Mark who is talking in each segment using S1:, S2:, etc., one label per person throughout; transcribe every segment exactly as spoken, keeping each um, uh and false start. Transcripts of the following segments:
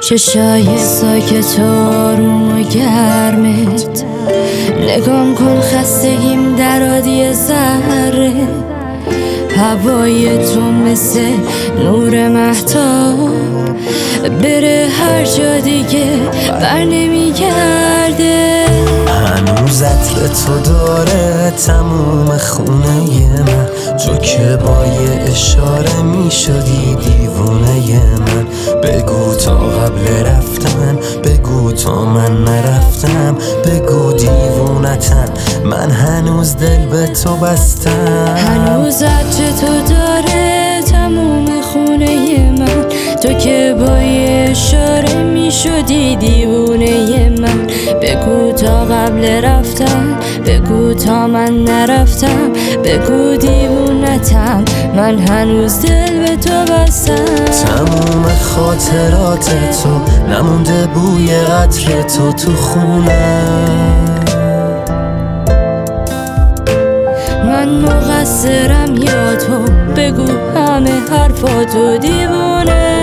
S1: چشای ساکت آروم و گرمت، نگام کن خستگیم در عادی ذره. هوای تو مثل نور مهتاب، بره هر جا دیگه بر نمیگرده.
S2: هنوز عطر تو داره تموم خونه من، تو که با یه اشاره می شدی دیوونه من. بگو تا قبل رفتن، بگو تا من نرفتم، بگو دیوونتم من هنوز دل به تو بستم.
S1: هنوز عطر تو داره تموم خونه من، تو که با یه اشاره می شدی دیوونه من. بگو تا قبل رفتن، بگو تا من نرفتم، بگو دیوونتم من هنوز دل به تو بستم.
S2: تموم خاطرات تو نمونده بوی عطر تو تو خونه.
S1: من مقصرم یا تو؟ بگو همه حرفاتو دیوونه.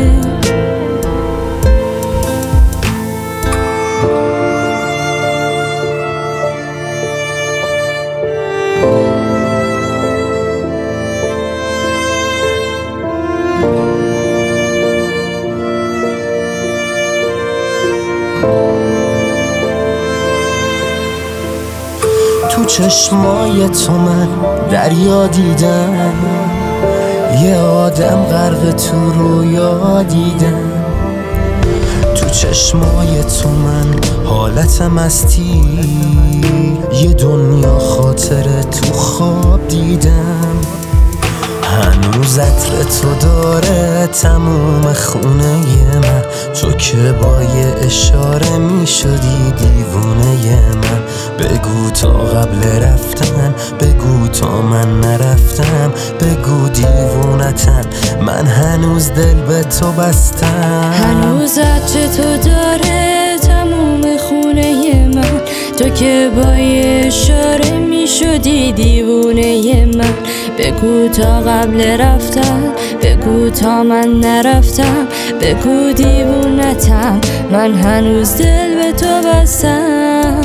S2: تو چشمای تو من دریا دیدم، یه آدم غرق تو رویا دیدم. تو چشمای تو من حالت مستی، یه دنیا خاطره تو خواب دیدم. هنوز عطر تو داره تموم خونه من، تو که با یه اشاره می شدی دیوونه من. بگو تا قبل رفتن، بگو تا من نرفتم، بگو دیوونتم من هنوز دل به تو بستم.
S1: هنوز عطر تو داره تموم خونه من، تو که با یه اشاره می شدی دیوونه من. بگو تا قبل رفتن، بگو تا من نرفتم، بگو دیوونتم من هنوز دل به تو بستم.